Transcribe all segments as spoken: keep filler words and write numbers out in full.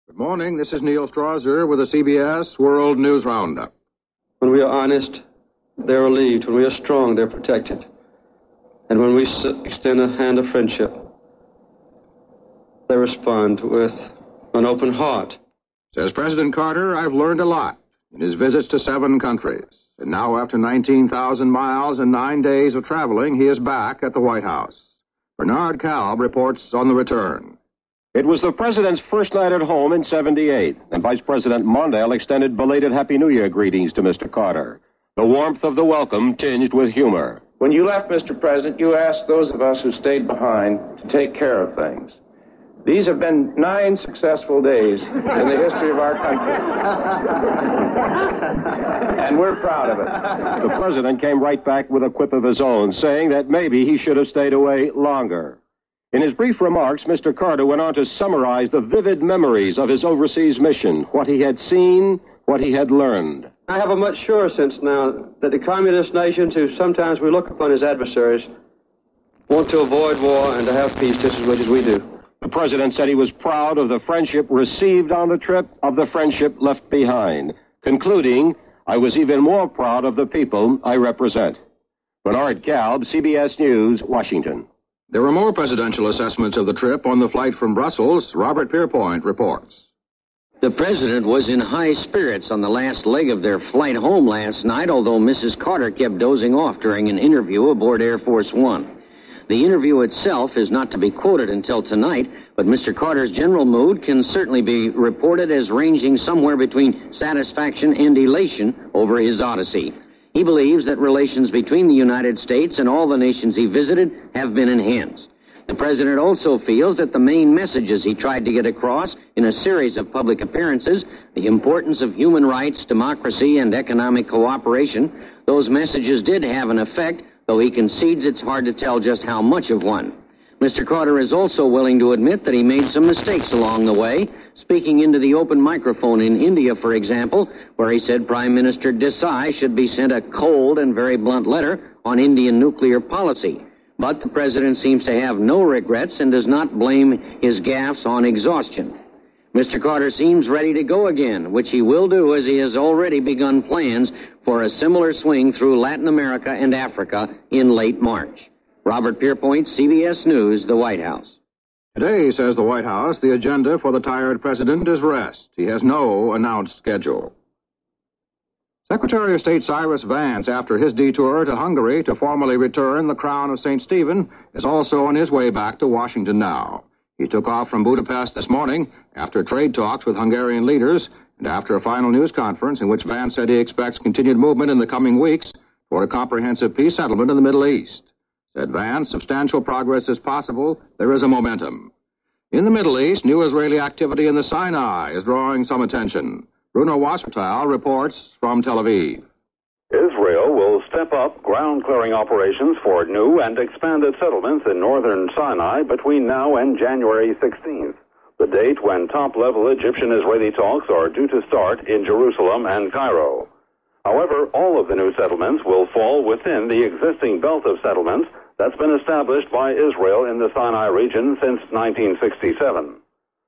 Good morning. This is Neil Strasser with the C B S World News Roundup. When we are honest, they're relieved. When we are strong, they're protected. And when we extend a hand of friendship, they respond with an open heart. Says President Carter, I've learned a lot in his visits to seven countries. And now, after nineteen thousand miles and nine days of traveling, he is back at the White House. Bernard Kalb reports on the return. It was the president's first night at home in seventy-eight, and Vice President Mondale extended belated Happy New Year greetings to Mister Carter. The warmth of the welcome tinged with humor. When you left, Mister President, you asked those of us who stayed behind to take care of things. These have been nine successful days in the history of our country. And we're proud of it. The president came right back with a quip of his own, saying that maybe he should have stayed away longer. In his brief remarks, Mister Carter went on to summarize the vivid memories of his overseas mission, what he had seen, what he had learned. I have a much surer sense now that the communist nations, who sometimes we look upon as adversaries, want to avoid war and to have peace just as much as we do. The president said he was proud of the friendship received on the trip, of the friendship left behind, concluding, I was even more proud of the people I represent. Bernard Kalb, C B S News, Washington. There were more presidential assessments of the trip on the flight from Brussels. Robert Pierpoint reports. The president was in high spirits on the last leg of their flight home last night, although Missus Carter kept dozing off during an interview aboard Air Force One. The interview itself is not to be quoted until tonight, but Mister Carter's general mood can certainly be reported as ranging somewhere between satisfaction and elation over his odyssey. He believes that relations between the United States and all the nations he visited have been enhanced. The president also feels that the main messages he tried to get across in a series of public appearances, the importance of human rights, democracy, and economic cooperation, those messages did have an effect, though he concedes it's hard to tell just how much of one. Mister Carter is also willing to admit that he made some mistakes along the way, speaking into the open microphone in India, for example, where he said Prime Minister Desai should be sent a cold and very blunt letter on Indian nuclear policy. But the president seems to have no regrets and does not blame his gaffes on exhaustion. Mister Carter seems ready to go again, which he will do as he has already begun plans for a similar swing through Latin America and Africa in late March. Robert Pierpoint, C B S News, the White House. Today, says the White House, the agenda for the tired president is rest. He has no announced schedule. Secretary of State Cyrus Vance, after his detour to Hungary to formally return the crown of Saint Stephen, is also on his way back to Washington now. He took off from Budapest this morning after trade talks with Hungarian leaders and after a final news conference in which Vance said he expects continued movement in the coming weeks toward a comprehensive peace settlement in the Middle East. Said Vance, substantial progress is possible. There is a momentum. In the Middle East, new Israeli activity in the Sinai is drawing some attention. Bruno Wasserteil reports from Tel Aviv. Israel will step up ground-clearing operations for new and expanded settlements in northern Sinai between now and January sixteenth, the date when top-level Egyptian-Israeli talks are due to start in Jerusalem and Cairo. However, all of the new settlements will fall within the existing belt of settlements that's been established by Israel in the Sinai region since nineteen sixty-seven.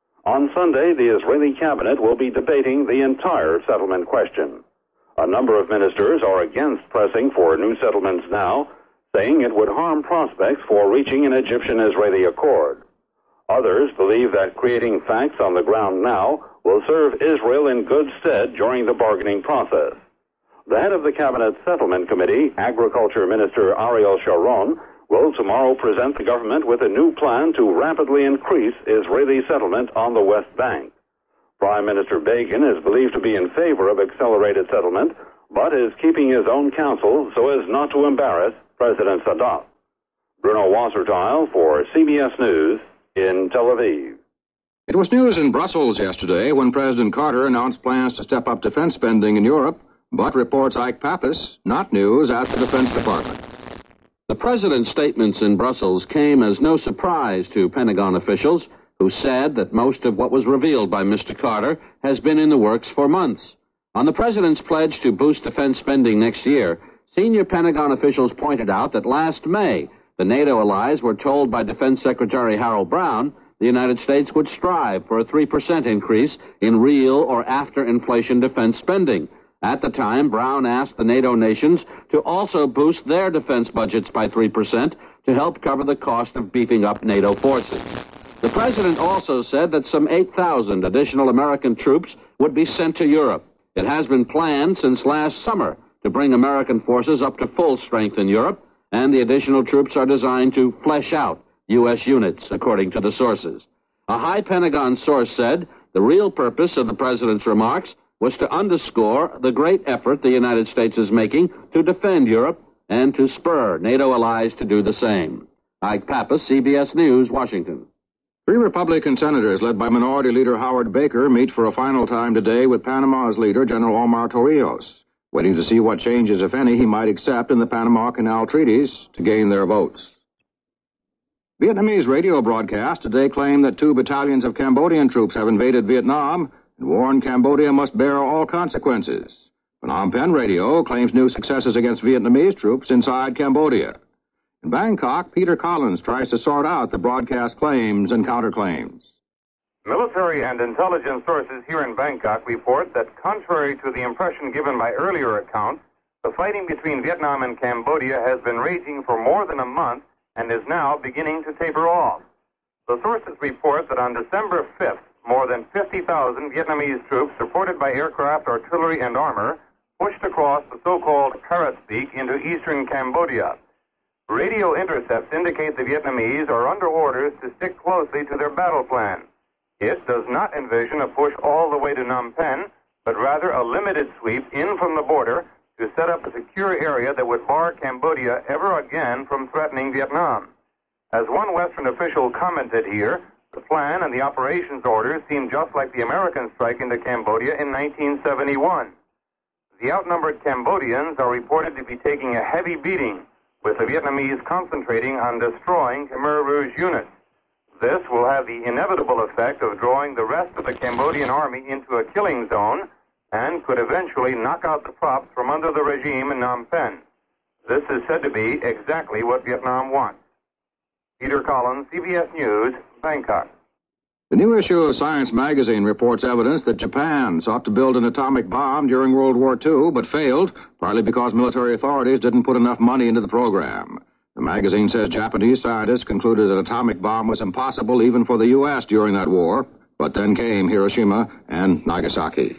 On Sunday, the Israeli cabinet will be debating the entire settlement question. A number of ministers are against pressing for new settlements now, saying it would harm prospects for reaching an Egyptian-Israeli accord. Others believe that creating facts on the ground now will serve Israel in good stead during the bargaining process. The head of the Cabinet Settlement Committee, Agriculture Minister Ariel Sharon, will tomorrow present the government with a new plan to rapidly increase Israeli settlement on the West Bank. Prime Minister Begin is believed to be in favor of accelerated settlement, but is keeping his own counsel so as not to embarrass President Sadat. Bruno Wasserteil for C B S News in Tel Aviv. It was news in Brussels yesterday when President Carter announced plans to step up defense spending in Europe, but reports Ike Pappas, not news at the Defense Department. The president's statements in Brussels came as no surprise to Pentagon officials who said that most of what was revealed by Mister Carter has been in the works for months. On the president's pledge to boost defense spending next year, senior Pentagon officials pointed out that last May, the NATO allies were told by Defense Secretary Harold Brown the United States would strive for a three percent increase in real or after-inflation defense spending. At the time, Brown asked the NATO nations to also boost their defense budgets by three percent to help cover the cost of beefing up NATO forces. The president also said that some eight thousand additional American troops would be sent to Europe. It has been planned since last summer to bring American forces up to full strength in Europe, and the additional troops are designed to flesh out U S units, according to the sources. A high Pentagon source said the real purpose of the president's remarks was to underscore the great effort the United States is making to defend Europe and to spur NATO allies to do the same. Ike Pappas, C B S News, Washington. Three Republican senators, led by Minority Leader Howard Baker, meet for a final time today with Panama's leader, General Omar Torrijos, waiting to see what changes, if any, he might accept in the Panama Canal treaties to gain their votes. Vietnamese radio broadcasts today claim that two battalions of Cambodian troops have invaded Vietnam and warn Cambodia must bear all consequences. Phnom Penh Radio claims new successes against Vietnamese troops inside Cambodia. In Bangkok, Peter Collins tries to sort out the broadcast claims and counterclaims. Military and intelligence sources here in Bangkok report that, contrary to the impression given by earlier accounts, the fighting between Vietnam and Cambodia has been raging for more than a month and is now beginning to taper off. The sources report that on December fifth, more than fifty thousand Vietnamese troops, supported by aircraft, artillery, and armor, pushed across the so-called Karat Peak into eastern Cambodia. Radio intercepts indicate the Vietnamese are under orders to stick closely to their battle plan. It does not envision a push all the way to Phnom Penh, but rather a limited sweep in from the border to set up a secure area that would bar Cambodia ever again from threatening Vietnam. As one Western official commented here, the plan and the operations orders seem just like the American strike into Cambodia in nineteen seventy-one. The outnumbered Cambodians are reported to be taking a heavy beating, with the Vietnamese concentrating on destroying Khmer Rouge units. This will have the inevitable effect of drawing the rest of the Cambodian army into a killing zone and could eventually knock out the props from under the regime in Phnom Penh. This is said to be exactly what Vietnam wants. Peter Collins, C B S News, Bangkok. The new issue of Science magazine reports evidence that Japan sought to build an atomic bomb during World War Two, but failed, partly because military authorities didn't put enough money into the program. The magazine says Japanese scientists concluded an atomic bomb was impossible even for the U S during that war, but then came Hiroshima and Nagasaki.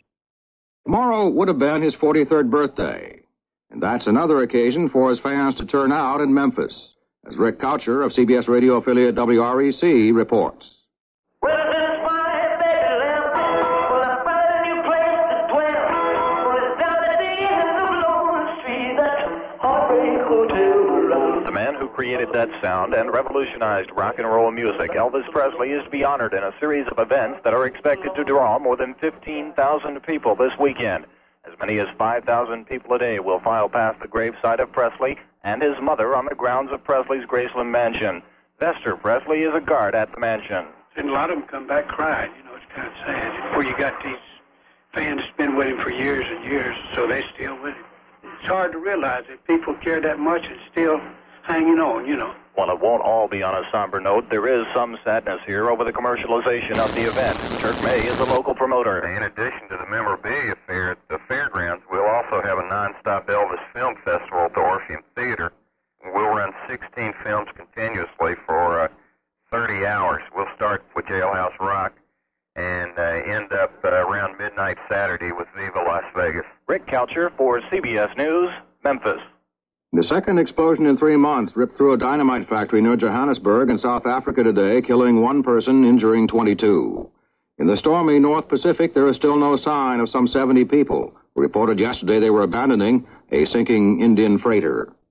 Tomorrow would have been his forty-third birthday, and that's another occasion for his fans to turn out in Memphis, as Rick Coucher of C B S radio affiliate W R E C reports. Well, this my Bethlehem, well, I found a new place to dwell. Well, it's down at the end of Lone Street, that Heartbreak Hotel. The man who created that sound and revolutionized rock and roll music, Elvis Presley, is to be honored in a series of events that are expected to draw more than fifteen thousand people this weekend. As many as five thousand people a day will file past the gravesite of Presley and his mother on the grounds of Presley's Graceland mansion. Vester Presley is a guard at the mansion. And a lot of them come back crying, you know, it's kind of sad. Where you got these fans that's been with him for years and years, so they still with him. It's hard to realize that people care that much and still hanging on, you know. While it won't all be on a somber note, there is some sadness here over the commercialization of the event. Turk May is a local promoter. In addition to the memorabilia fair at the fairgrounds, we'll also have a non-stop Elvis Film Festival at the Orpheum Theater. We'll run sixteen films continuously for uh, thirty hours. We'll start with Jailhouse Rock and uh, end up uh, around midnight Saturday with Viva Las Vegas. Rick Coucher for C B S News, Memphis. The second explosion in three months ripped through a dynamite factory near Johannesburg in South Africa today, killing one person, injuring twenty-two. In the stormy North Pacific, there is still no sign of some seventy people who reported yesterday they were abandoning a sinking Indian freighter.